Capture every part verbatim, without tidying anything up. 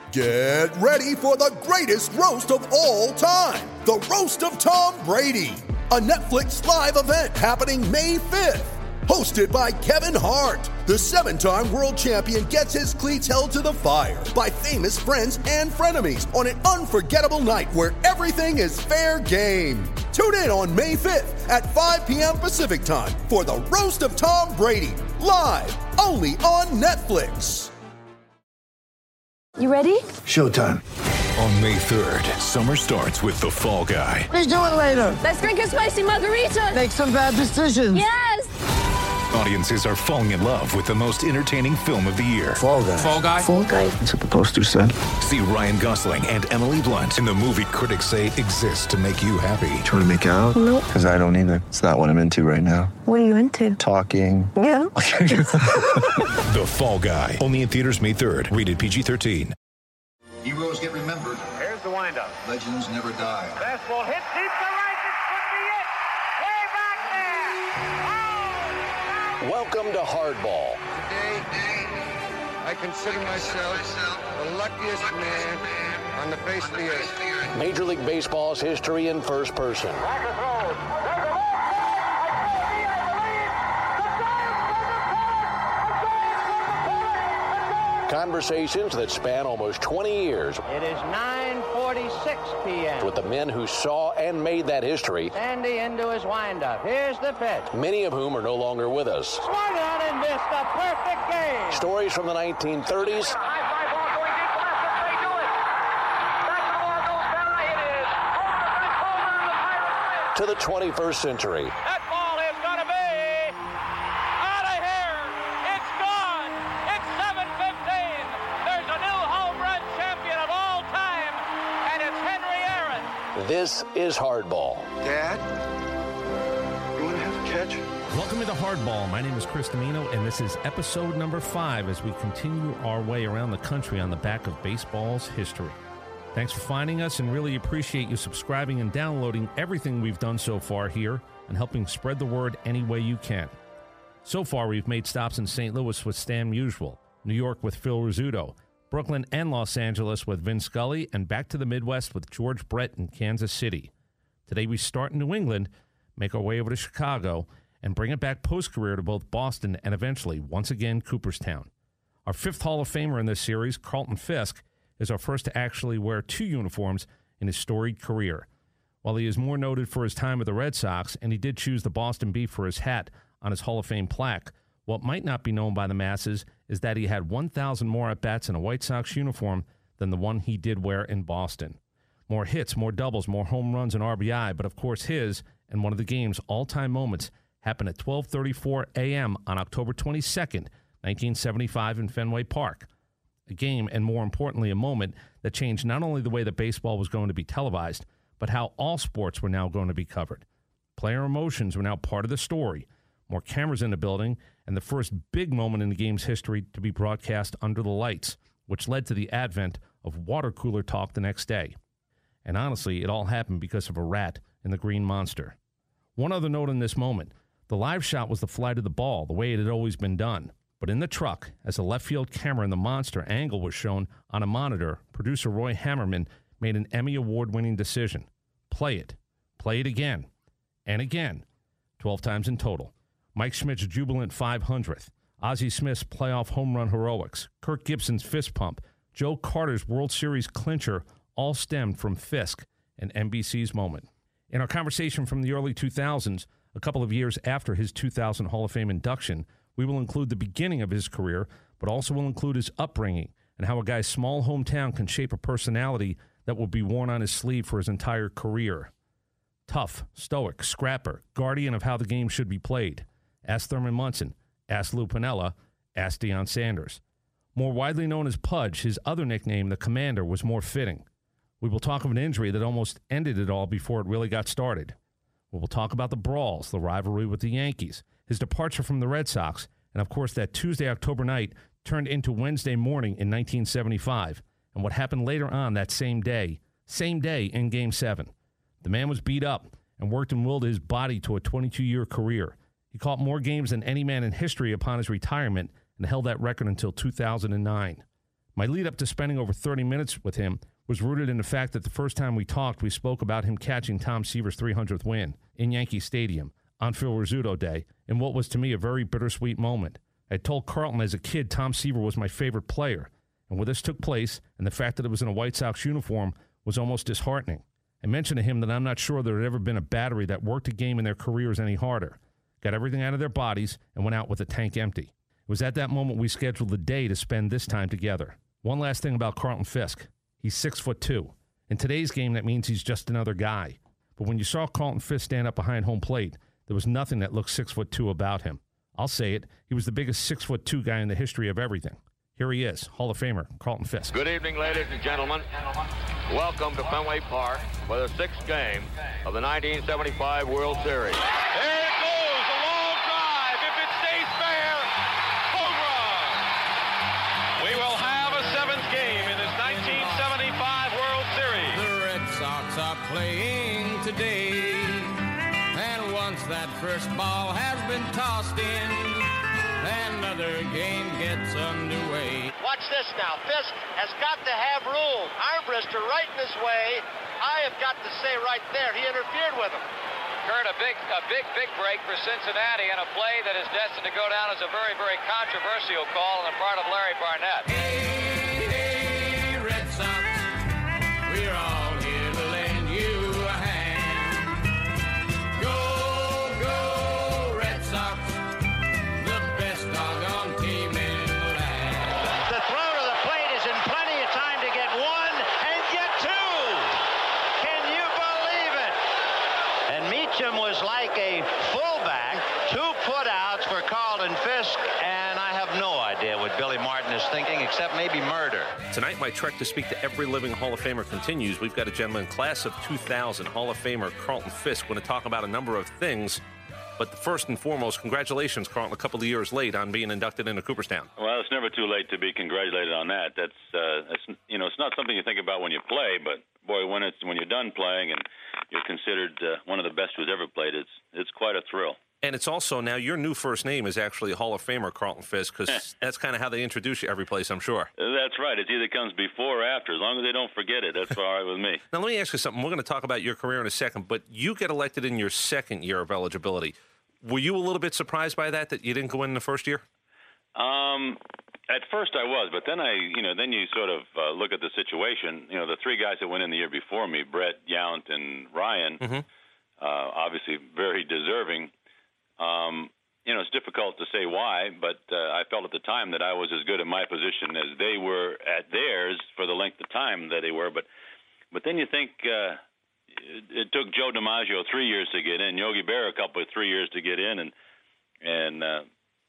Get ready for the greatest roast of all time, the Roast of Tom Brady, a Netflix live event happening May fifth. Hosted by Kevin Hart, the seven-time world champion gets his cleats held to the fire by famous friends and frenemies on an unforgettable night where everything is fair game. Tune in on May fifth at five p.m. Pacific time for the Roast of Tom Brady, live only on Netflix. You ready? Showtime. On May third, summer starts with The Fall Guy. Let's do it later. Let's drink a spicy margarita. Make some bad decisions. Yes! Audiences are falling in love with the most entertaining film of the year. Fall Guy. Fall Guy? Fall Guy. That's what the poster said. See Ryan Gosling and Emily Blunt in the movie critics say exists to make you happy. Trying to make it out? Nope. Because I don't either. It's not what I'm into right now. What are you into? Talking. Yeah. The Fall Guy. Only in theaters May third. Rated P G thirteen. Heroes get remembered. Here's the windup. Legends never die. Fastball hit deep to right. This could be it. Way back there. Oh, Welcome to Hardball. Today, I consider myself the luckiest man on the face of the earth. Major League Baseball's history in first person. Conversations that span almost twenty years it is nine forty-six p.m. with the men who saw and made that history, Sandy into his windup. Here's the pitch. many of whom are no longer with us. Swung on and missed a perfect game. Stories from the nineteen thirties High fly ball going deep left as they do it. Back the ball goes down. It is home run, home run, the Pirates win. to the twenty-first century. That ball is going to be out of here. It's gone. It's seven fifteen. There's a new home run champion of all time, and it's Henry Aaron. This is Hardball. Dad, you want to have a catch? Welcome to Hardball. My name is Chris Domino, and this is episode number five as we continue our way around the country on the back of baseball's history. Thanks for finding us, and really appreciate you subscribing and downloading everything we've done so far here and helping spread the word any way you can. So far, we've made stops in Saint Louis with Stan Musial, New York with Phil Rizzuto, Brooklyn and Los Angeles with Vin Scully, and back to the Midwest with George Brett in Kansas City. Today we start in New England, make our way over to Chicago, and bring it back post-career to both Boston and eventually, once again, Cooperstown. Our fifth Hall of Famer in this series, Carlton Fisk, is our first to actually wear two uniforms in his storied career. While he is more noted for his time with the Red Sox, and he did choose the Boston B for his hat on his Hall of Fame plaque, what might not be known by the masses is that he had one thousand more at-bats in a White Sox uniform than the one he did wear in Boston. More hits, more doubles, more home runs and R B I, but of course his, and one of the game's all-time moments, happened at twelve thirty-four a.m. on October twenty-second, nineteen seventy-five in Fenway Park. A game, and more importantly, a moment that changed not only the way that baseball was going to be televised, but how all sports were now going to be covered. Player emotions were now part of the story. More cameras in the building, and the first big moment in the game's history to be broadcast under the lights, which led to the advent of water cooler talk the next day. And honestly, it all happened because of a rat in the Green Monster. One other note in this moment, the live shot was the flight of the ball, the way it had always been done. But in the truck, as the left field camera in the Monster angle was shown on a monitor, producer Roy Hammerman made an Emmy Award-winning decision. Play it. Play it again. And again. twelve times in total. Mike Schmidt's jubilant five hundredth. Ozzie Smith's playoff home run heroics. Kirk Gibson's fist pump. Joe Carter's World Series clincher all stemmed from Fisk and N B C's moment. In our conversation from the early two thousands, a couple of years after his two thousand Hall of Fame induction, we will include the beginning of his career, but also will include his upbringing and how a guy's small hometown can shape a personality that will be worn on his sleeve for his entire career. Tough, stoic, scrapper, guardian of how the game should be played. Ask Thurman Munson. Ask Lou Piniella. Ask Deion Sanders. More widely known as Pudge, his other nickname, the Commander, was more fitting. We will talk of an injury that almost ended it all before it really got started. We will talk about the brawls, the rivalry with the Yankees, his departure from the Red Sox, and of course that Tuesday, October night turned into Wednesday morning in nineteen seventy-five, and what happened later on that same day, same day in Game seven. The man was beat up and worked and willed his body to a twenty-two-year career. He caught more games than any man in history upon his retirement and held that record until two thousand nine. My lead up to spending over thirty minutes with him was rooted in the fact that the first time we talked, we spoke about him catching Tom Seaver's three hundredth win in Yankee Stadium on Phil Rizzuto Day in what was to me a very bittersweet moment. I told Carlton as a kid Tom Seaver was my favorite player, and when this took place and the fact that it was in a White Sox uniform was almost disheartening. I mentioned to him that I'm not sure there had ever been a battery that worked a game in their careers any harder, got everything out of their bodies, and went out with the tank empty. It was at that moment we scheduled the day to spend this time together. One last thing about Carlton Fisk. He's six foot two. In today's game, that means he's just another guy. But when you saw Carlton Fisk stand up behind home plate, there was nothing that looked six foot two about him. I'll say it, he was the biggest six foot two guy in the history of everything. Here he is, Hall of Famer Carlton Fisk. Good evening, ladies and gentlemen. Welcome to Fenway Park for the sixth game of the nineteen seventy-five World Series. There it goes, a long drive. If it stays fair, home run. We will have a seventh game in this nineteen seventy-five World Series. The Red Sox are playing today, and once that first ball has been tossed in, another game gets underway. Watch this now. Fisk has got to have room. Armbrister right in his way. I have got to say right there, he interfered with him. Kurt, a big, a big, big break for Cincinnati and a play that is destined to go down as a very, very controversial call on the part of Larry Barnett. Hey, hey, Red Sox, we're all here to lend you a hand. Go, go, Red Sox. Was like a fullback, two putouts for Carlton Fisk, and I have no idea what Billy Martin is thinking, except maybe murder. Tonight, my trek to speak to every living Hall of Famer continues. We've got a gentleman, class of two thousand, Hall of Famer Carlton Fisk. We're going to talk about a number of things, but first and foremost, congratulations, Carlton, a couple of years late on being inducted into Cooperstown. Well, it's never too late to be congratulated on that. That's, uh, that's you know, it's not something you think about when you play, but boy, when it's when you're done playing and you're considered uh, one of the best who's ever played, it's it's quite a thrill. And it's also now your new first name is actually Hall of Famer Carlton Fisk, because that's kind of how they introduce you every place, I'm sure. That's right. It either comes before or after. As long as they don't forget it, that's all right with me. Now, let me ask you something. We're going to talk about your career in a second, but you get elected in your second year of eligibility. Were you a little bit surprised by that, that you didn't go in the first year? Um, at first I was, but then I, you know, then you sort of uh, look at the situation. You know, the three guys that went in the year before me, Brett, Yount, and Ryan, mm-hmm. uh, obviously very deserving. Um, you know, it's difficult to say why, but uh, I felt at the time that I was as good in my position as they were at theirs for the length of time that they were. But, but then you think uh, it, it took Joe DiMaggio three years to get in, Yogi Berra a couple of three years to get in, and and. Uh,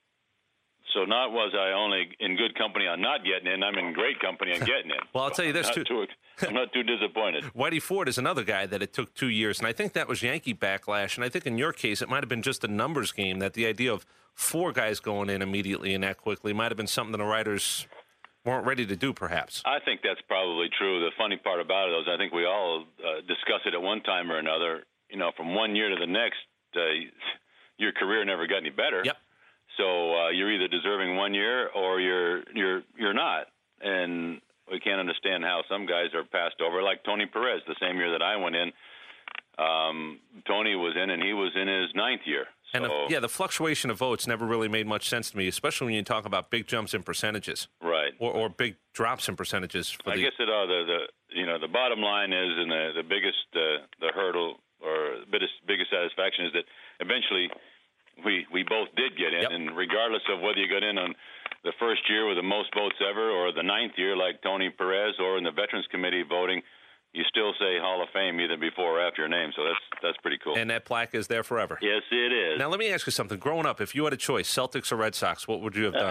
So not was I only in good company on not getting in, I'm in great company on getting in. Well, I'll tell you this, too. too. I'm not too disappointed. Whitey Ford is another guy that it took two years, and I think that was Yankee backlash, and I think in your case it might have been just a numbers game, that the idea of four guys going in immediately and that quickly might have been something the writers weren't ready to do, perhaps. I think that's probably true. The funny part about it is I think we all uh, discuss it at one time or another. You know, from one year to the next, uh, your career never got any better. Yep. So uh, you're either deserving one year or you're you're you're not, and we can't understand how some guys are passed over. Like Tony Perez, the same year that I went in, um, Tony was in, and he was in his ninth year. So, and the, yeah, the fluctuation of votes never really made much sense to me, especially when you talk about big jumps in percentages, right? Or, or big drops in percentages. For I the, guess it uh, the the you know the bottom line is, and the the biggest uh, the hurdle or biggest biggest satisfaction is that eventually. We we both did get in, yep. And regardless of whether you got in on the first year with the most votes ever or the ninth year like Tony Perez or in the Veterans Committee voting, you still say Hall of Fame either before or after your name. So that's that's pretty cool. And that plaque is there forever. Yes, it is. Now, let me ask you something. Growing up, if you had a choice, Celtics or Red Sox, what would you have done?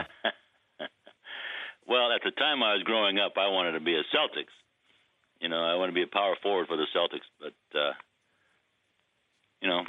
Well, at the time I was growing up, I wanted to be a Celtics. You know, I want to be a power forward for the Celtics. But, uh, you know...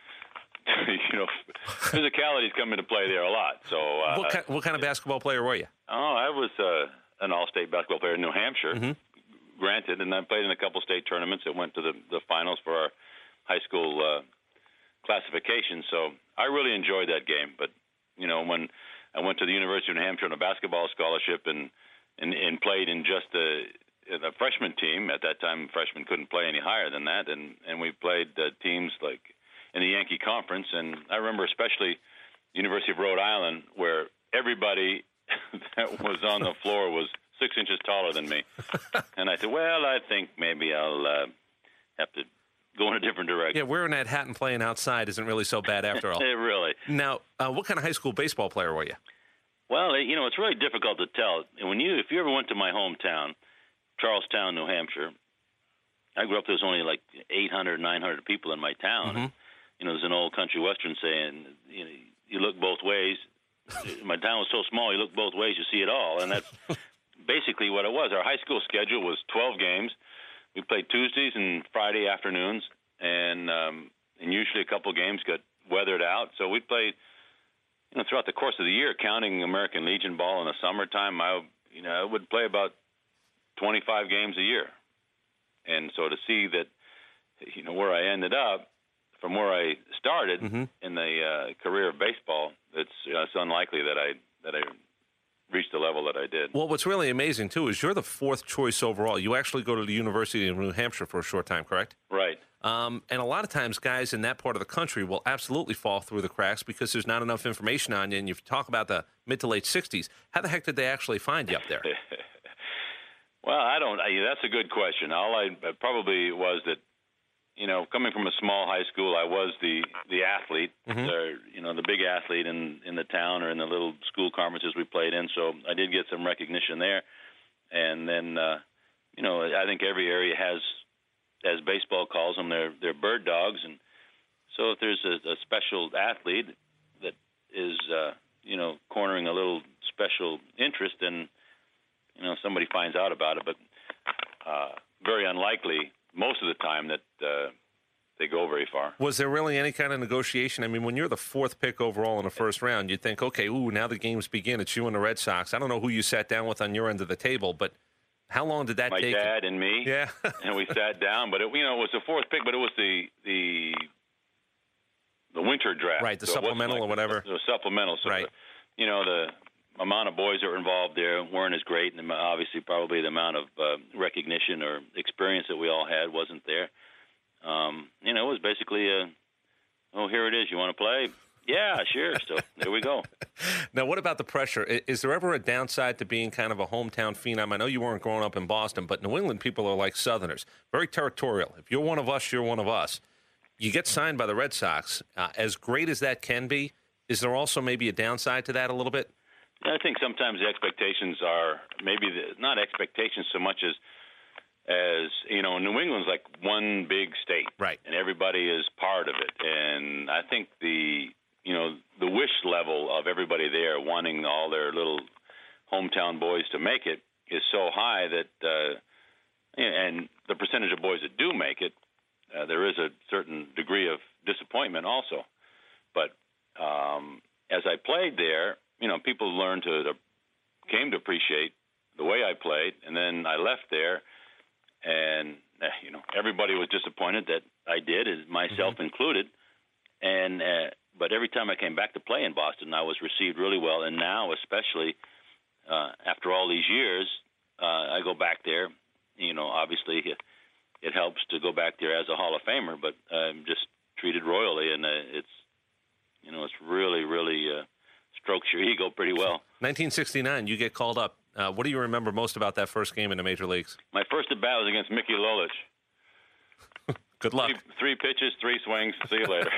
you know, physicality's come into play there a lot. So, uh, what, kind, what kind of basketball player were you? Oh, I was uh, an all-state basketball player in New Hampshire, mm-hmm. granted, and I played in a couple state tournaments that went to the, the finals for our high school uh, classification. So I really enjoyed that game. But you know, when I went to the University of New Hampshire on a basketball scholarship, and and, and played in just the the freshman team. At that time, freshmen couldn't play any higher than that, and and we played uh, teams like in the Yankee Conference. And I remember especially University of Rhode Island, where everybody that was on the floor was six inches taller than me. And I said, well, I think maybe I'll uh, have to go in a different direction. Yeah, wearing that hat and playing outside isn't really so bad after all. Really. Now, uh, what kind of high school baseball player were you? Well, you know, it's really difficult to tell. When you, if you ever went to my hometown, Charlestown, New Hampshire, I grew up, there was only like eight hundred, nine hundred people in my town. Mm-hmm. And, you know, there's an old country western saying, you know, you look both ways. My town was so small, you look both ways, you see it all. And that's basically what it was. Our high school schedule was twelve games. We played Tuesdays and Friday afternoons, and um, and usually a couple games got weathered out. So we played, you know, throughout the course of the year, counting American Legion ball in the summertime. I, you know, I would play about twenty-five games a year, and so to see that, you know, where I ended up from where I started mm-hmm. in the uh, career of baseball, it's, you know, it's unlikely that I that I. reached the level that I did. Well, what's really amazing, too, is you're the fourth choice overall. You actually go to the University of New Hampshire for a short time, correct? Right. Um, and a lot of times guys in that part of the country will absolutely fall through the cracks because there's not enough information on you. And you talk about the mid to late sixties. How the heck did they actually find you up there? Well, I don't. I, that's a good question. All I probably was that, you know, coming from a small high school, I was the, the athlete, mm-hmm. or, you know, the big athlete in, in the town or in the little school conferences we played in. So I did get some recognition there. And then, uh, you know, I think every area has, as baseball calls them, they're, they're bird dogs. And so if there's a, a special athlete that is, uh, you know, cornering a little special interest, then, you know, somebody finds out about it. But uh, very unlikely most of the time that uh, they go very far. Was there really any kind of negotiation? I mean, when you're the fourth pick overall in the first round, you'd think, okay, ooh, now the games begin. It's you and the Red Sox. I don't know who you sat down with on your end of the table, but how long did that My take? My dad and me. Yeah. And we sat down, but it, you know, it was the fourth pick, but it was the the the winter draft. Right, the so supplemental like or whatever. The, the supplemental. So right. The, you know, the amount of boys that were involved there weren't as great, and obviously probably the amount of uh, recognition or experience that we all had wasn't there. Um, you know, it was basically a, oh, here it is. You want to play? Yeah, sure. So there we go. Now, what about the pressure? Is there ever a downside to being kind of a hometown phenom? I know you weren't growing up in Boston, but New England people are like Southerners, very territorial. If you're one of us, you're one of us. You get signed by the Red Sox. Uh, as great as that can be, is there also maybe a downside to that a little bit? I think sometimes the expectations are maybe the, not expectations so much as, as you know, New England's like one big state, right? And everybody is part of it. And I think the you know the wish level of everybody there wanting all their little hometown boys to make it is so high that, uh, and the percentage of boys that do make it, uh, there is a certain degree of disappointment also. But um, as I played there, you know, people learned to, to came to appreciate the way I played, and then I left there, and you know, everybody was disappointed that I did, myself mm-hmm. included. And uh, but every time I came back to play in Boston, I was received really well. And now, especially uh, after all these years, uh, I go back there. You know, obviously it, it helps to go back there as a Hall of Famer, but I'm just treated royally, and uh, it's you know, it's really, really. Uh, strokes your ego pretty well. nineteen sixty-nine, you get called up. Uh, what do you remember most about that first game in the major leagues? My first at bat was against Mickey Lolich. Good luck. Three, three pitches, three swings. See you later.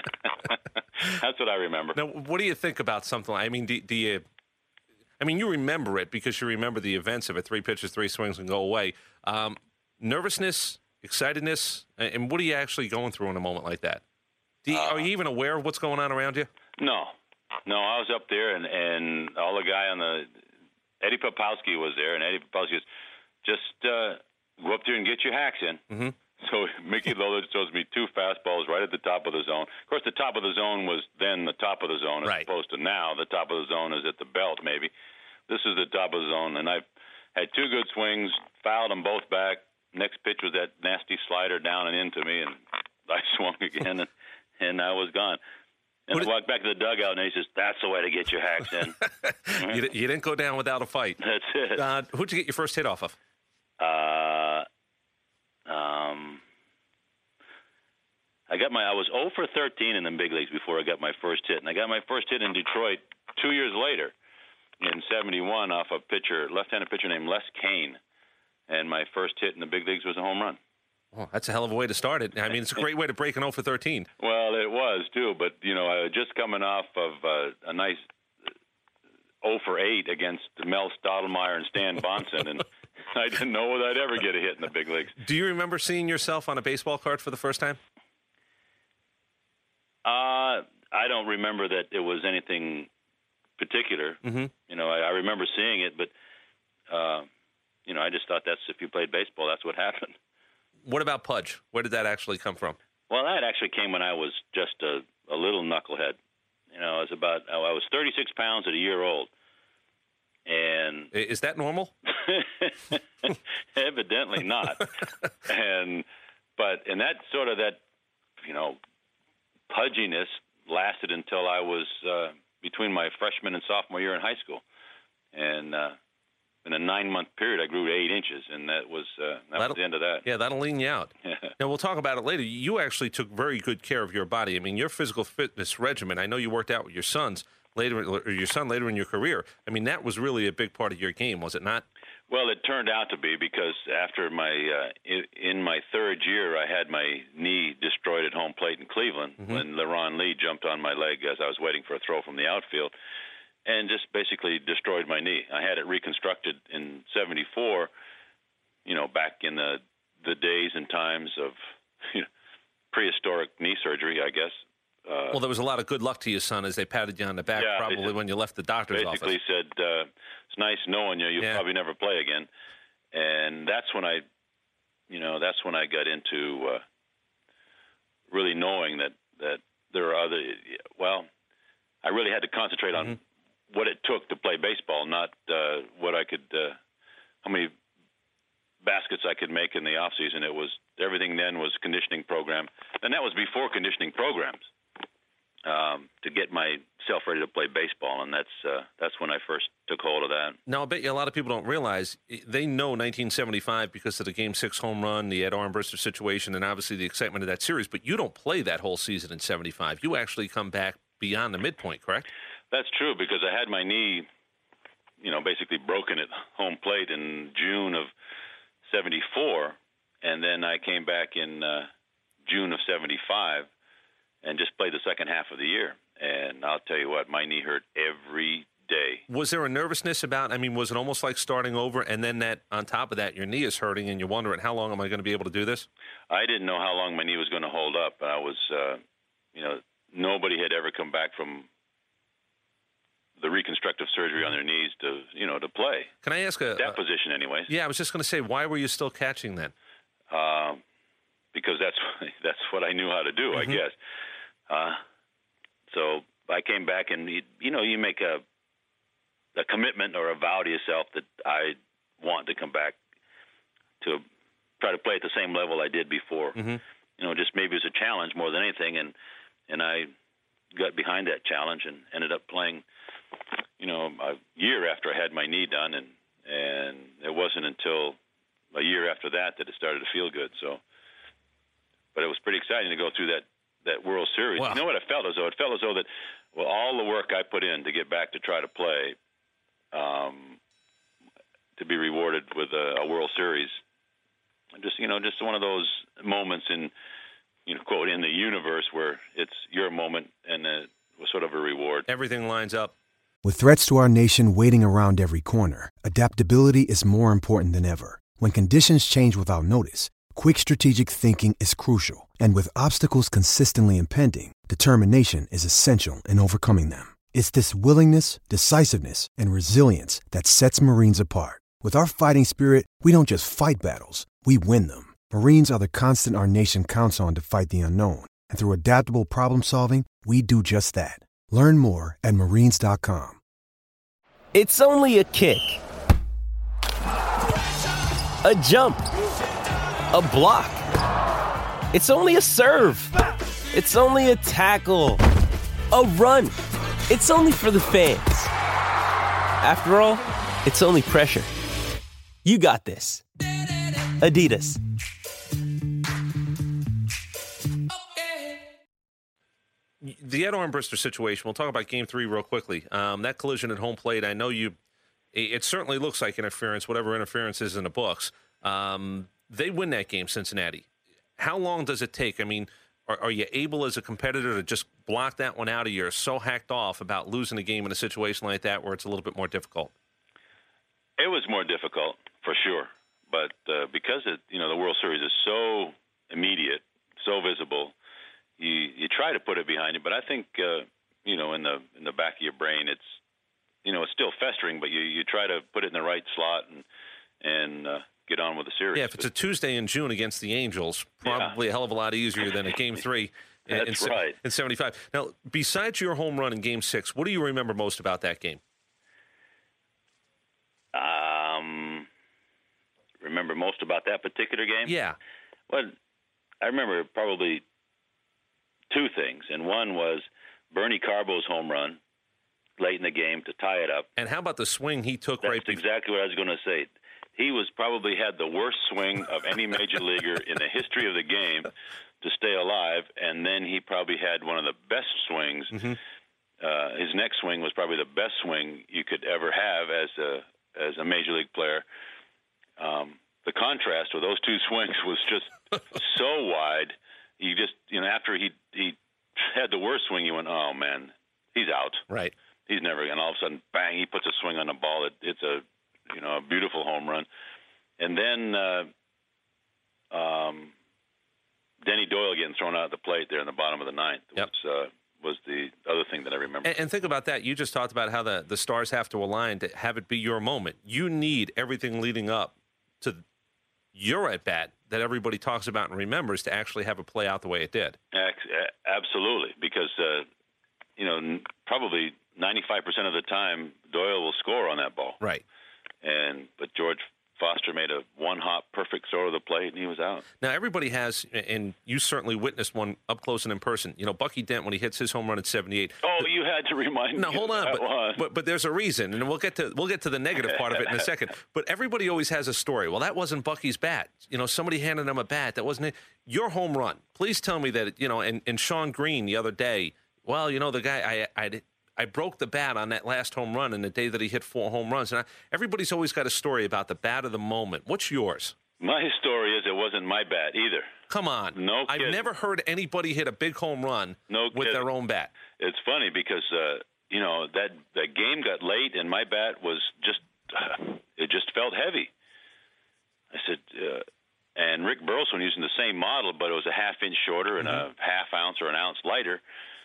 That's what I remember. Now, what do you think about something like, I mean, do, do you, I mean, you remember it because you remember the events of it, three pitches, three swings, and go away. Um, nervousness, excitedness, and what are you actually going through in a moment like that? Do you, uh, are you even aware of what's going on around you? No. No, I was up there, and, and all the guy on the Eddie Popowski was there, and Eddie Popowski was just uh, go up there and get your hacks in. Mm-hmm. So Mickey Lolich throws me two fastballs right at the top of the zone. Of course, the top of the zone was then the top of the zone as right. opposed to now. The top of the zone is at the belt, maybe. This is the top of the zone, and I had two good swings, fouled them both back. Next pitch was that nasty slider down and into me, and I swung again, and, and I was gone. And I walked back to the dugout, and he says, "That's the way to get your hacks in." Mm-hmm. you, you didn't go down without a fight. That's it. Uh, who'd you get your first hit off of? Uh, um, I got my. I was oh for thirteen in the big leagues before I got my first hit, and I got my first hit in Detroit two years later, in seventy-one, off a pitcher, left-handed pitcher named Les Kane, and my first hit in the big leagues was a home run. Oh, that's a hell of a way to start it. I mean, it's a great way to break an oh for thirteen. Well, it was, too. But, you know, I was just coming off of uh, a nice oh for eight against Mel Stottlemyre and Stan Bonson, and I didn't know whether I'd ever get a hit in the big leagues. Do you remember seeing yourself on a baseball card for the first time? Uh, I don't remember that it was anything particular. Mm-hmm. You know, I, I remember seeing it, but, uh, you know, I just thought that's if you played baseball, that's what happened. What about Pudge? Where did that actually come from? Well, that actually came when I was just a, a little knucklehead. You know, I was about I was thirty-six pounds at a year old, and is that normal? Evidently not. and but and that sort of that, you know, pudginess lasted until I was uh, between my freshman and sophomore year in high school, and. Uh, In a nine-month period, I grew to eight inches, and that was uh, that was the end of that. Yeah, that'll lean you out. Now, we'll talk about it later. You actually took very good care of your body. I mean, your physical fitness regimen, I know you worked out with your sons later, or your son later in your career. I mean, that was really a big part of your game, was it not? Well, it turned out to be, because after my uh, in my third year, I had my knee destroyed at home plate in Cleveland mm-hmm. when LeRon Lee jumped on my leg as I was waiting for a throw from the outfield. And just basically destroyed my knee. I had it reconstructed in seventy-four, you know, back in the the days and times of you know, prehistoric knee surgery, I guess. Uh, well, there was a lot of good luck to your son as they patted you on the back yeah, probably just, when you left the doctor's basically office. Basically said, uh, it's nice knowing you. You'll yeah. probably never play again. And that's when I, you know, that's when I got into uh, really knowing that, that there are other, well, I really had to concentrate on mm-hmm. what it took to play baseball, not uh, what I could, uh, how many baskets I could make in the off season. It was everything then was conditioning program, and that was before conditioning programs um, to get myself ready to play baseball, and that's uh, that's when I first took hold of that. Now, I bet you a lot of people don't realize they know nineteen seventy-five because of the Game Six home run, the Ed Armbrister situation, and obviously the excitement of that series. But you don't play that whole season in seventy-five. You actually come back beyond the midpoint, correct? That's true, because I had my knee, you know, basically broken at home plate in June of seventy-four, and then I came back in uh, June of seventy-five and just played the second half of the year. And I'll tell you what, my knee hurt every day. Was there a nervousness about, I mean, was it almost like starting over, and then that on top of that, your knee is hurting, and you're wondering, how long am I going to be able to do this? I didn't know how long my knee was going to hold up. I was, uh, you know, nobody had ever come back from the reconstructive surgery on their knees to, you know, to play. Can I ask a... That uh, position, anyways. Yeah, I was just going to say, why were you still catching then? Uh, because that's that's what I knew how to do, mm-hmm. I guess. Uh, so I came back, and, you know, you make a, a commitment or a vow to yourself that I want to come back to try to play at the same level I did before. Mm-hmm. You know, just maybe it was a challenge more than anything, and and I got behind that challenge and ended up playing, you know, a year after I had my knee done, and and it wasn't until a year after that that it started to feel good. So, but it was pretty exciting to go through that, that World Series. Wow. You know what it felt as though? It felt as though that, well, all the work I put in to get back to try to play, um, to be rewarded with a, a World Series, just, you know, just one of those moments in, you know, quote, in the universe where it's your moment and it was sort of a reward. Everything lines up. With threats to our nation waiting around every corner, adaptability is more important than ever. When conditions change without notice, quick strategic thinking is crucial. And with obstacles consistently impending, determination is essential in overcoming them. It's this willingness, decisiveness, and resilience that sets Marines apart. With our fighting spirit, we don't just fight battles, we win them. Marines are the constant our nation counts on to fight the unknown. And through adaptable problem solving, we do just that. Learn more at marines dot com. It's only a kick, a jump, a block. It's only a serve. It's only a tackle, a run. It's only for the fans. After all, it's only pressure. You got this. Adidas. The Ed Armbrister situation, we'll talk about game three real quickly. Um, that collision at home plate, I know you, it certainly looks like interference, whatever interference is in the books. Um, they win that game, Cincinnati. How long does it take? I mean, are, are you able as a competitor to just block that one out of you? You're so hacked off about losing a game in a situation like that where it's a little bit more difficult? It was more difficult, for sure. But uh, because it, you know, the World Series is so immediate, so visible, you you try to put it behind you. But I think, uh, you know, in the in the back of your brain, it's, you know, it's still festering, but you, you try to put it in the right slot and and uh, get on with the series. Yeah, if it's a Tuesday in June against the Angels, probably yeah. a hell of a lot easier than a game three in, That's in, right. in seventy-five. Now, besides your home run in game six, what do you remember most about that game? Um, remember most about that particular game? Yeah. Well, I remember probably two things, and one was Bernie Carbo's home run late in the game to tie it up. And how about the swing he took That's right before? exactly what I was going to say. He was probably had the worst swing of any major leaguer in the history of the game to stay alive, and then he probably had one of the best swings. Mm-hmm. Uh, his next swing was probably the best swing you could ever have as a as a major league player. Um, the contrast with those two swings was just so wide. You just, you know, after he he had the worst swing, you went, oh man, he's out. Right. He's never. And all of a sudden, bang! He puts a swing on the ball. It, it's a, you know, a beautiful home run. And then uh, um, Denny Doyle getting thrown out at the plate there in the bottom of the ninth yep. was uh, was the other thing that I remember. And, and think about that. You just talked about how the the stars have to align to have it be your moment. You need everything leading up to your at bat that everybody talks about and remembers to actually have it play out the way it did. Absolutely, because uh, you know probably ninety-five percent of the time Doyle will score on that ball. Right. And but George Foster made a one-hop perfect throw to the plate, and he was out. Now, everybody has, and you certainly witnessed one up close and in person. You know, Bucky Dent, when he hits his home run at seventy-eight. Oh, you had to remind no, me. No, hold on. But, but, but there's a reason, and we'll get to we'll get to the negative part of it in a second. But everybody always has a story. Well, that wasn't Bucky's bat. You know, somebody handed him a bat. That wasn't it. Your home run. Please tell me that, you know, and, and Sean Green the other day, well, you know, the guy, I I I broke the bat on that last home run in the day that he hit four home runs. And I, everybody's always got a story about the bat of the moment. What's yours? My story is it wasn't my bat either. Come on. No kidding. I've never heard anybody hit a big home run no with kidding. their own bat. It's funny because, uh, you know, that, that game got late and my bat was just, uh, it just felt heavy. I said, uh, and Rick Burleson using the same model, but it was a half inch shorter and mm-hmm. a half ounce or an ounce lighter.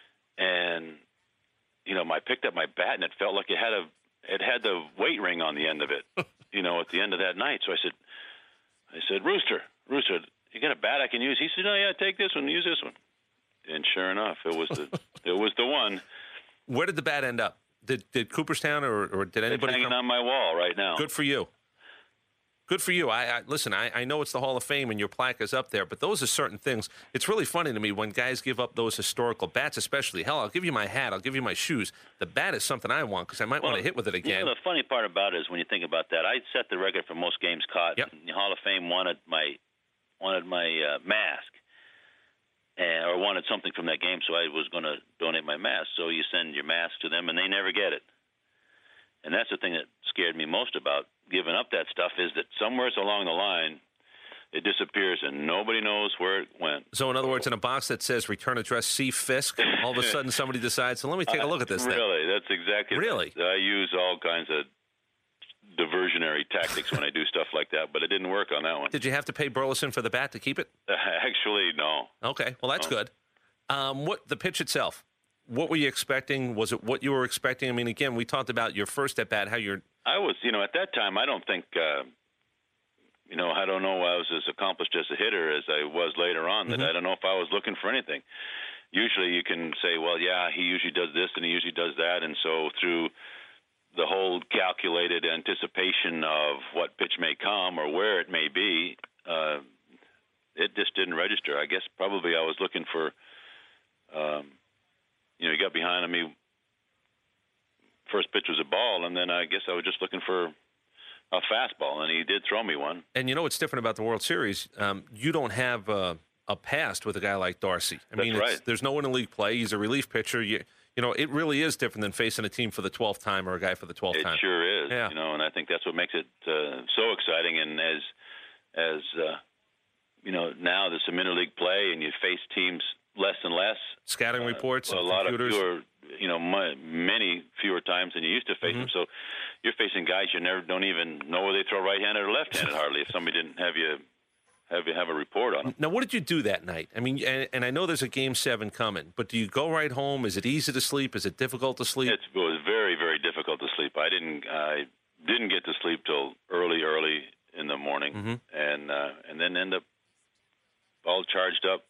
And, you know, I picked up my bat and it felt like it had a, it had the weight ring on the end of it, you know, at the end of that night. So I said, I said, Rooster, Rooster, you got a bat I can use? He said, oh yeah, take this one, use this one. And sure enough, it was the, it was the one. Where did the bat end up? Did did Cooperstown or, or did anybody? It's hanging come? on my wall right now. Good for you. Good for you. I, I listen. I, I know it's the Hall of Fame and your plaque is up there, but those are certain things. It's really funny to me when guys give up those historical bats, especially. Hell, I'll give you my hat. I'll give you my shoes. The bat is something I want because I might well, want to hit with it again. You know, the funny part about it is when you think about that, I set the record for most games caught. Yep. The Hall of Fame wanted my wanted my uh, mask, and or wanted something from that game, so I was going to donate my mask. So you send your mask to them, and they never get it. And that's the thing that scared me most about giving up that stuff is that somewhere along the line, it disappears and nobody knows where it went. So, in other words, in a box that says return address C. Fisk, all of a sudden somebody decides, so let me take a look at this uh, thing. Really, that's exactly Really? Right. I use all kinds of diversionary tactics when I do stuff like that, but it didn't work on that one. Did you have to pay Burleson for the bat to keep it? Uh, actually, no. Okay, well, that's no. good. Um, what the pitch itself? What were you expecting? Was it what you were expecting? I mean, again, we talked about your first at bat, how you're. I was, you know, at that time, I don't think, uh, you know, I don't know I was as accomplished as a hitter as I was later on. That mm-hmm. I don't know if I was looking for anything. Usually, you can say, well, yeah, he usually does this and he usually does that, and so through the whole calculated anticipation of what pitch may come or where it may be, uh, it just didn't register. I guess probably I was looking for. Um, you know, he got behind on me. First pitch was a ball, and then I guess I was just looking for a fastball, and he did throw me one. And you know what's different about the World Series? Um, you don't have a, a past with a guy like Darcy. I That's mean, right. it's, there's no interleague play. He's a relief pitcher. You, you know, it really is different than facing a team for the twelfth time or a guy for the twelfth It time. It sure is. Yeah. You know, and I think that's what makes it uh, so exciting. And as as uh, you know, now there's some interleague play, and you face teams less and less. Scouting reports, uh, a and lot computers. of fewer, you know, m- many fewer times than you used to face Mm-hmm. them. So you're facing guys you never don't even know whether they throw right-handed or left-handed hardly. If somebody didn't have you have you have a report on them. Now, what did you do that night? I mean, and, and I know there's a game seven coming, but do you go right home? Is it easy to sleep? Is it difficult to sleep? It's, it was very, very difficult to sleep. I didn't, I didn't get to sleep till early, early in the morning, mm-hmm. and uh, and then end up all charged up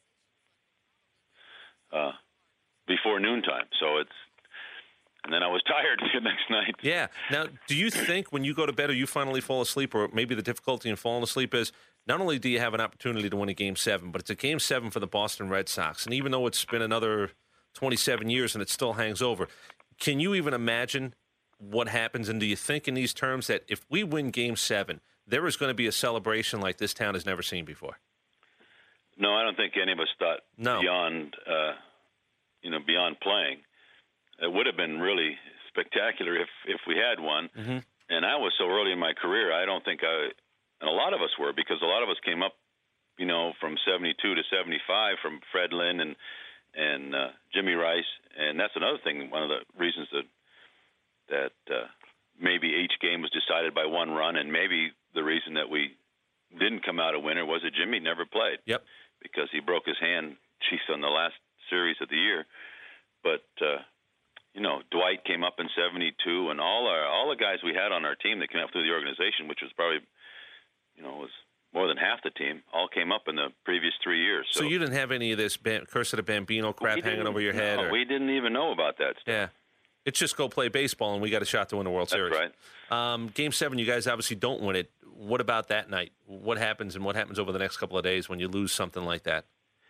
uh, before noontime. So it's, and then I was tired the next night. Yeah. Now, do you think when you go to bed or you finally fall asleep, or maybe the difficulty in falling asleep is not only do you have an opportunity to win a game seven, but it's a game seven for the Boston Red Sox. And even though it's been another twenty-seven years and it still hangs over, can you even imagine what happens? And do you think in these terms that if we win game seven, there is going to be a celebration like this town has never seen before? No, I don't think any of us thought no. beyond, uh, you know, beyond playing. It would have been really spectacular if, if we had one. Mm-hmm. And I was so early in my career, I don't think I, and a lot of us were, because a lot of us came up, you know, from seventy-two to seventy-five from Fred Lynn and, and uh, Jimmy Rice. And that's another thing, one of the reasons that, that uh, maybe each game was decided by one run, and maybe the reason that we didn't come out a winner was that Jimmy never played. Yep. Because he broke his hand, geez, on the last series of the year. But, uh, you know, Dwight came up in seventy-two, and all our all the guys we had on our team that came up through the organization, which was probably, you know, was more than half the team, all came up in the previous three years. So, so you didn't have any of this Bam- Curse of the Bambino crap hanging over your head? No, or? we didn't even know about that stuff. Yeah. It's just go play baseball, and we got a shot to win the World That's Series. That's right. Um, game seven, you guys obviously don't win it. What about that night? What happens, and what happens over the next couple of days when you lose something like that?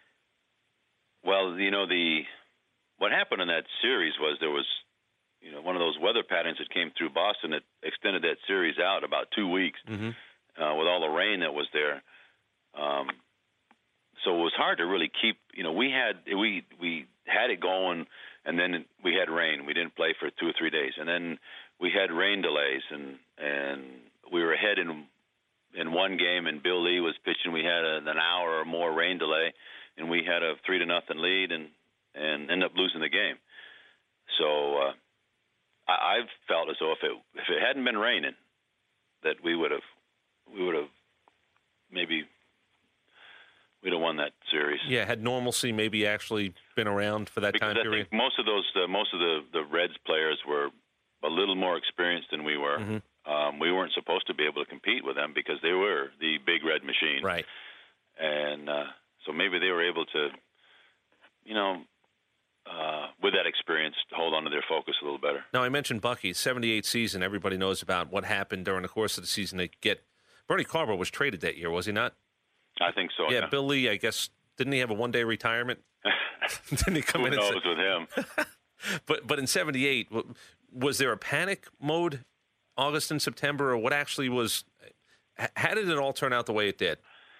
Well, you know, the what happened in that series was there was, you know, one of those weather patterns that came through Boston that extended that series out about two weeks mm-hmm. uh, with all the rain that was there. Um, so it was hard to really keep. You know, we had we we had it going, and then we had rain. We didn't play for two or three days, and then we had rain delays, and and we were ahead in in one game, and Bill Lee was pitching. We had a, an hour or more rain delay, and we had a three to nothing lead, and and ended up losing the game. So uh, I, I've felt as though if it if it hadn't been raining, that we would have we would have maybe we'd have won that series. Yeah, had normalcy maybe actually been around for that because time I period. Think most of those uh, most of the the Reds players were a little more experienced than we were. Mm-hmm. Um, we weren't supposed to be able to compete with them because they were the big red machine. Right. And uh, so maybe they were able to, you know, uh, with that experience, hold on to their focus a little better. Now, I mentioned Bucky, seventy-eight season. Everybody knows about what happened during the course of the season. They get Bernie Carbo was traded that year, was he not? I think so. Yeah, yeah. Bill Lee, I guess, didn't he have a one-day retirement? Didn't he come Who in knows and say, with him? but but in seventy-eight, was there a panic mode August and September, or what actually was? How did it all turn out the way it did?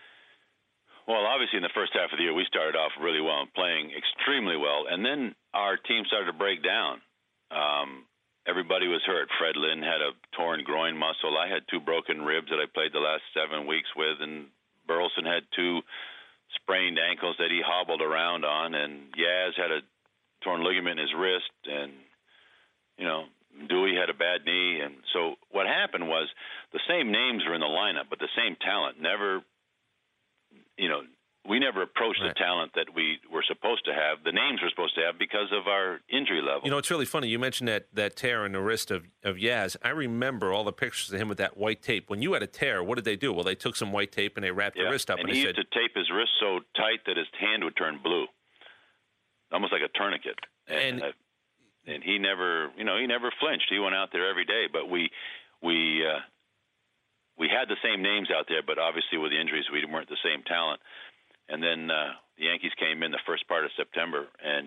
Well, obviously, in the first half of the year, we started off really well and playing extremely well, and then our team started to break down. Um, everybody was hurt. Fred Lynn had a torn groin muscle. I had two broken ribs that I played the last seven weeks with, and Burleson had two sprained ankles that he hobbled around on, and Yaz had a torn ligament in his wrist, and, you know, Dewey had a bad knee. And so what happened was the same names were in the lineup, but the same talent never, you know, we never approached right. the talent that we were supposed to have, the names we're supposed to have because of our injury level. You know, it's really funny. You mentioned that, that tear in the wrist of, of Yaz. I remember all the pictures of him with that white tape. When you had a tear, what did they do? Well, they took some white tape and they wrapped yeah. your wrist up. And, And, he they used said, to tape his wrist so tight that his hand would turn blue, almost like a tourniquet. And, and, uh, and he never, you know, he never flinched. He went out there every day. But we, we, uh, we had the same names out there, but obviously with the injuries, we weren't the same talent. And then uh, the Yankees came in the first part of September and just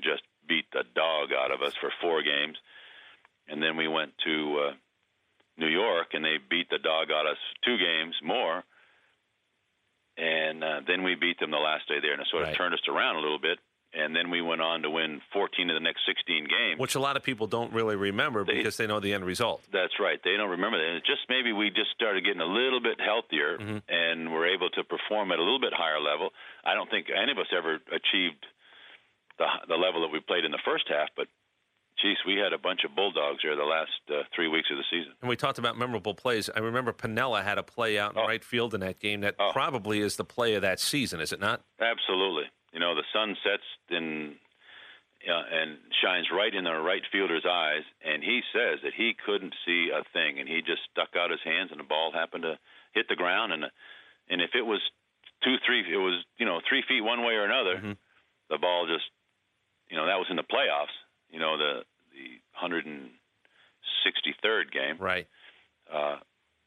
beat the dog out of us for four games. And then we went to uh, New York, and they beat the dog out of us two games more. And uh, then we beat them the last day there, and it sort of Right. turned us around a little bit. And then we went on to win fourteen of the next sixteen games. Which a lot of people don't really remember They- because they know the end result. That's right. They don't remember that. And it's just maybe we just started getting a little bit healthier Mm-hmm. and were able to perform at a little bit higher level. I don't think any of us ever achieved the the level that we played in the first half, but geez, we had a bunch of Bulldogs there the last uh, three weeks of the season. And we talked about memorable plays. I remember Piniella had a play out in Oh. right field in that game that probably is the play of that season, is it not? Absolutely. You know, the sun sets in uh, and shines right in the right fielder's eyes, and he says that he couldn't see a thing, and he just stuck out his hands, and the ball happened to hit the ground, and and if it was two, three, it was you know three feet one way or another, Mm-hmm. the ball just, you know, that was in the playoffs. You know, the the one hundred sixty-third game, right? Uh,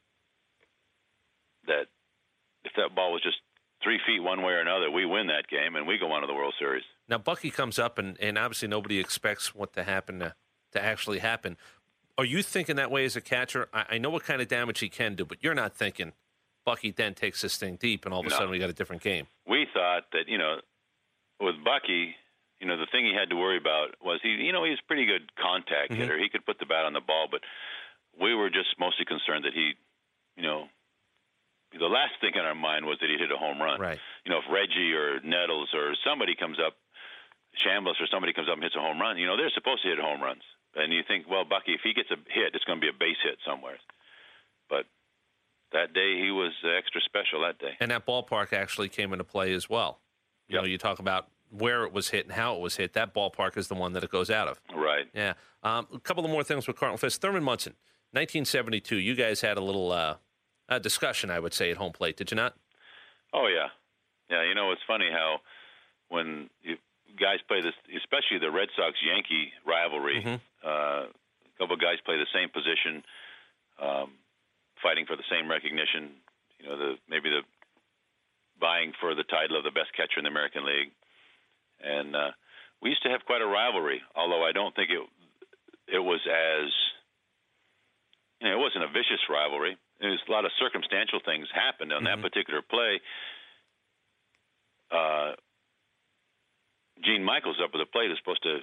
that if that ball was just three feet one way or another, we win that game and we go on to the World Series. Now, Bucky comes up, and, and obviously nobody expects what to happen to, to actually happen. Are you thinking that way as a catcher? I, I know what kind of damage he can do, but you're not thinking Bucky then takes this thing deep, and all of a No. sudden we got a different game. We thought that, you know, with Bucky, you know, the thing he had to worry about was he, you know, he's a pretty good contact Mm-hmm. hitter. He could put the bat on the ball, but we were just mostly concerned that he, you know, the last thing in our mind was that he hit a home run. Right. You know, if Reggie or Nettles or somebody comes up, Chambliss or somebody comes up and hits a home run, you know, they're supposed to hit home runs. And you think, well, Bucky, if he gets a hit, it's going to be a base hit somewhere. But that day he was uh, extra special that day. And that ballpark actually came into play as well. You know, you talk about where it was hit and how it was hit. That ballpark is the one that it goes out of. Right. Yeah. Um, a couple of more things with Carlton Fisk. Thurman Munson, nineteen seventy-two. You guys had a little uh, uh, discussion, I would say, at home plate, did you not? Oh, yeah. Yeah, you know, it's funny how when you guys play this, especially the Red Sox-Yankee rivalry, Mm-hmm. uh, a couple of guys play the same position, um, fighting for the same recognition, you know, the maybe the vying for the title of the best catcher in the American League. And uh, we used to have quite a rivalry, although I don't think it it was as, you know, it wasn't a vicious rivalry. There was a lot of circumstantial things happened on Mm-hmm. that particular play. Uh, Gene Michaels up at the plate is supposed to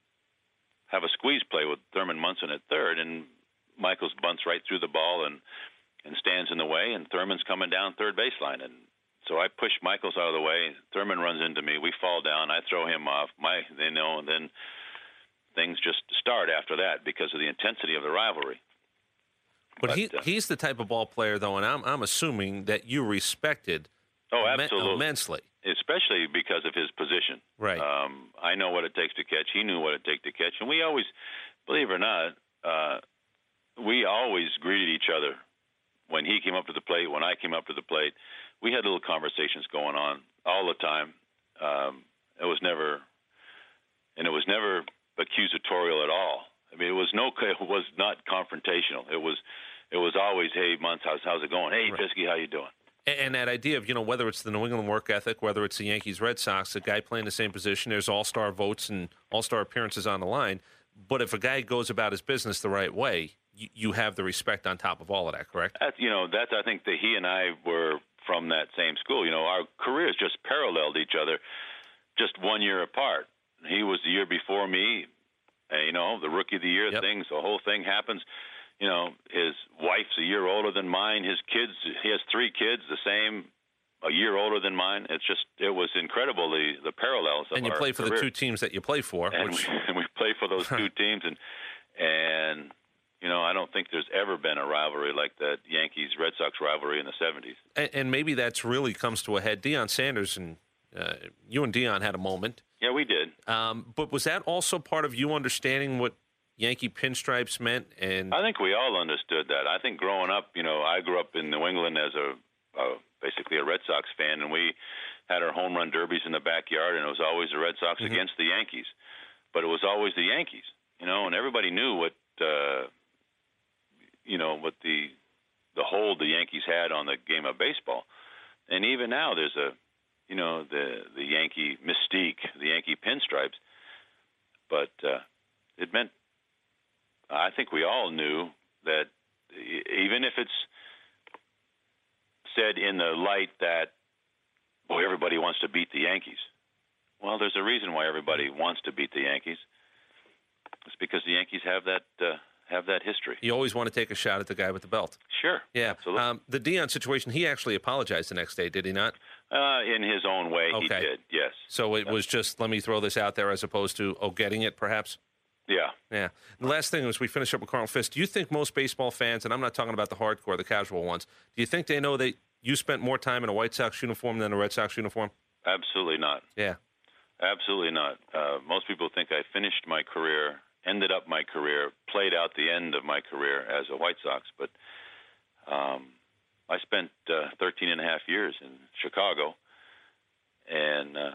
have a squeeze play with Thurman Munson at third, and Michaels bunts right through the ball and and stands in the way, and Thurman's coming down third baseline, and so I push Michaels out of the way. Thurman runs into me. We fall down. I throw him off. My, they know, and then things just start after that because of the intensity of the rivalry. But, But, he uh, he's the type of ball player, though, and I'm I'm assuming that you respected Oh, imme- absolutely. immensely. Especially because of his position. Right. Um, I know what it takes to catch. He knew what it takes to catch. And we always, believe it or not, uh, we always greeted each other when he came up to the plate, when I came up to the plate. We had little conversations going on all the time. Um, it was never, and it was never accusatorial at all. I mean, it was no, it was not confrontational. It was, it was always, hey, Muntz, how's, how's it going? Hey, Right. Fisky, how you doing? And, and that idea of, you know, whether it's the New England work ethic, whether it's the Yankees, Red Sox, a guy playing the same position, there's all-star votes and all-star appearances on the line. But if a guy goes about his business the right way, you, you have the respect on top of all of that, correct? That's, you know, that's, I think that he and I were from that same school. You know, our careers just paralleled each other, just one year apart. He was the year before me, and, you know, the rookie of the year Yep. things, the whole thing happens. You know, his wife's a year older than mine. His kids, he has three kids, the same, a year older than mine. It's just, it was incredible, the, the parallels of And you our play for career. the two teams that you play for. And, which, we, and we play for those two teams, and and you know, I don't think there's ever been a rivalry like that Yankees-Red Sox rivalry in the seventies. and, and maybe that's really comes to a head. Deion Sanders and uh, you and Deion had a moment. Yeah, we did. Um, but was that also part of you understanding what Yankee pinstripes meant? And I think we all understood that. I think growing up, you know, I grew up in New England as a, a basically a Red Sox fan, and we had our home run derbies in the backyard, and it was always the Red Sox Mm-hmm. against the Yankees. But it was always the Yankees, you know, and everybody knew what, uh, you know, what the the hold the Yankees had on the game of baseball. And even now, there's a, you know, the the Yankee mystique, the Yankee pinstripes. but uh, it meant, I think we all knew that even if it's said in the light that, boy, everybody wants to beat the Yankees. Well, there's a reason why everybody wants to beat the Yankees. It's because the Yankees have that uh, have that history. You always want to take a shot at the guy with the belt. Sure. Yeah. Absolutely. Um, the Deion situation, he actually apologized the next day, did he not? Uh, in his own way, Okay. he did, yes. So it was just, let me throw this out there as opposed to, oh, getting it, perhaps? Yeah. Yeah. The last thing as we finish up with Carlton Fisk, do you think most baseball fans, and I'm not talking about the hardcore, the casual ones, do you think they know that you spent more time in a White Sox uniform than a Red Sox uniform? Absolutely not. Yeah. Absolutely not. Uh, most people think I finished my career, ended up my career, played out the end of my career as a White Sox, but um, I spent uh, thirteen and a half years in Chicago and uh,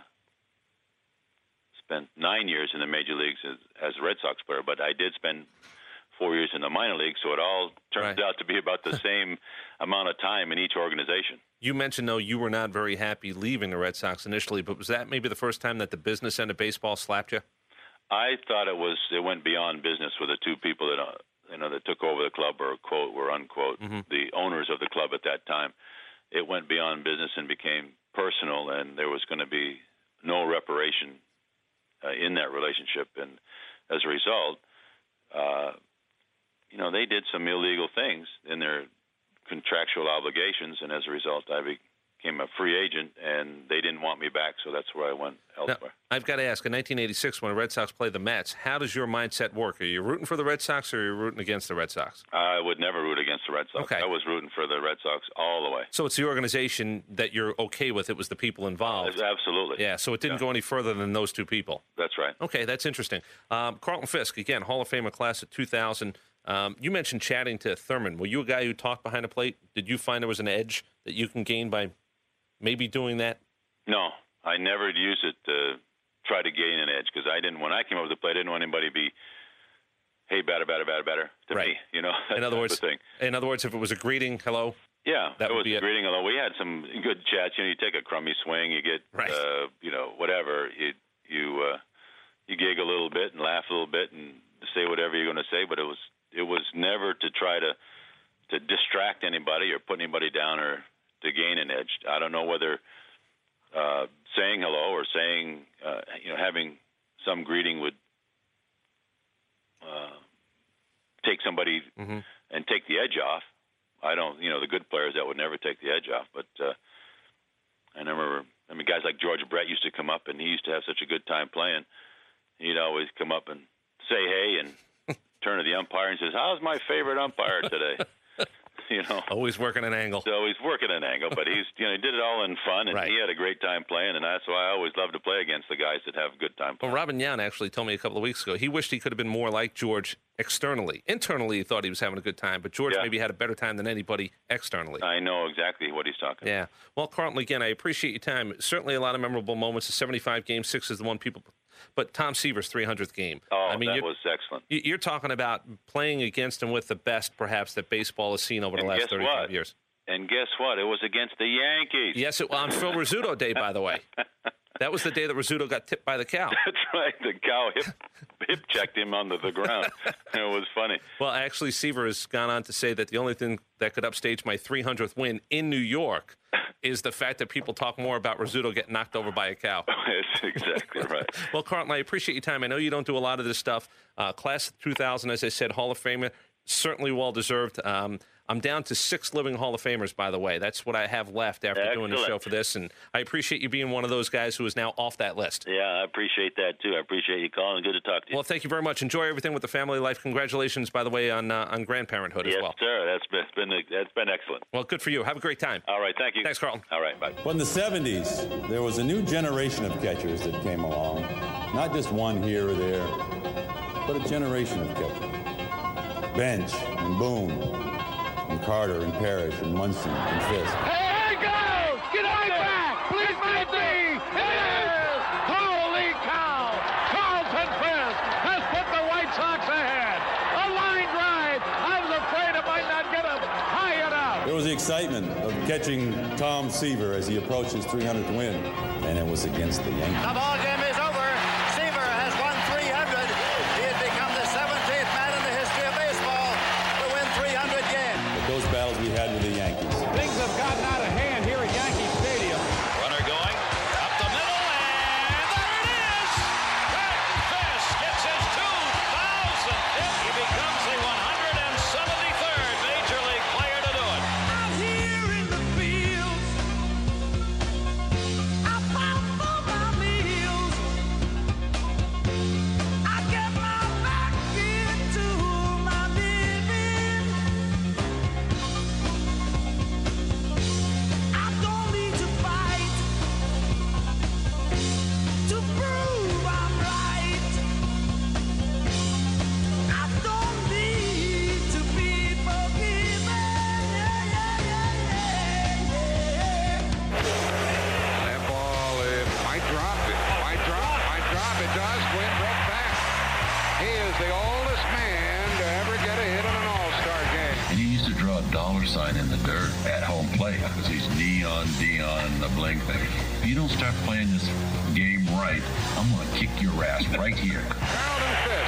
spent nine years in the major leagues as, as a Red Sox player, but I did spend four years in the minor league, so it all turns Right. out to be about the same amount of time in each organization. You mentioned, though, you were not very happy leaving the Red Sox initially, but was that maybe the first time that the business end of baseball slapped you? I thought it was it went beyond business with the two people that uh, you know that took over the club, or quote or unquote, Mm-hmm. the owners of the club at that time. It went beyond business and became personal, and there was going to be no reparation uh, in that relationship. And as a result, uh, you know, they did some illegal things in their contractual obligations, and as a result, I became a free agent, and they didn't want me back, so that's where I went elsewhere. Now, I've got to ask, in nineteen eighty-six, when the Red Sox played the Mets, how does your mindset work? Are you rooting for the Red Sox, or are you rooting against the Red Sox? I would never root against the Red Sox. Okay. I was rooting for the Red Sox all the way. So it's the organization that you're okay with. It was the people involved. Absolutely. Yeah, so it didn't Yeah. go any further than those two people. That's right. Okay, that's interesting. Um, Carlton Fisk, again, Hall of Famer class of two thousand. Um, you mentioned chatting to Thurman. Were you a guy who talked behind a plate? Did you find there was an edge that you can gain by maybe doing that? No, I never used it to try to gain an edge, because I didn't. When I came over the plate, I didn't want anybody to be, hey, batter, batter, batter, batter to Right. me. You know, that In other type words, of thing. in other words, if it was a greeting, hello. Yeah, that it would was be a it. greeting. Although we had some good chats. You know, you take a crummy swing, you get, Right. uh, you know, whatever. You you uh, you gig a little bit and laugh a little bit and say whatever you're going to say. But it was it was never to try to to distract anybody or put anybody down or to gain an edge. I don't know whether uh, saying hello or saying uh, you know having some greeting would uh, take somebody Mm-hmm. and take the edge off. I don't, you know, the good players that would never take the edge off. But uh, I remember, I mean, guys like George Brett used to come up, and he used to have such a good time playing. He'd always come up and say hey and turn to the umpire and says, "How's my favorite umpire today?" You know, always working an angle. So he's working an angle, but he's, you know, he did it all in fun, and Right. he had a great time playing, and that's why I always love to play against the guys that have a good time playing. Well, Robin Yount actually told me a couple of weeks ago he wished he could have been more like George externally. Internally, he thought he was having a good time, but George Yeah. maybe had a better time than anybody externally. I know exactly what he's talking Yeah. Well, Carlton, again, I appreciate your time. Certainly a lot of memorable moments. The seventy-five game six is the one people, but Tom Seaver's three hundredth game. Oh, I mean, that you're, was excellent. you- you're talking about playing against and with the best, perhaps, that baseball has seen over the And last guess thirty-five what? years. And guess what? It was against the Yankees. Yes, it, on Phil Rizzuto Day, by the way. That was the day that Rizzuto got tipped by the cow. That's right. The cow hip, hip checked him onto the ground. It was funny. Well, actually, Seaver has gone on to say that the only thing that could upstage my three hundredth win in New York is the fact that people talk more about Rizzuto getting knocked over by a cow. That's exactly right. Well, Carlton, I appreciate your time. I know you don't do a lot of this stuff. Uh, class of two thousand, as I said, Hall of Famer, certainly well-deserved. Um, I'm down to six living Hall of Famers, by the way. That's what I have left after doing the Excellent. show for this, and I appreciate you being one of those guys who is now off that list. Yeah, I appreciate that, too. I appreciate you calling. Good to talk to you. Well, thank you very much. Enjoy everything with the family life. Congratulations, by the way, on uh, on grandparenthood yes, as well. sir. That's been, that's been that's been excellent. Well, good for you. Have a great time. All right, thank you. Thanks, Carlton. All right, bye. But in the seventies, there was a new generation of catchers that came along. Not just one here or there, but a generation of catchers. Bench and Boone and Carter and Parrish and Munson and Fisk. Hey, go! Get right back! Please let me! It is! Holy cow! Carlton Fisk has put the White Sox ahead. A line drive. I was afraid it might not get him high enough. There was the excitement of catching Tom Seaver as he approached his three hundredth win, and it was against the Yankees. The ball game is over. Seaver has won three hundred. He is the oldest man to ever get a hit in an All-Star game. And he used to draw a dollar sign in the dirt at home plate because he's Neon Dion and the bling thing. If you don't start playing this game right, I'm going to kick your ass right here. Carlton Fisk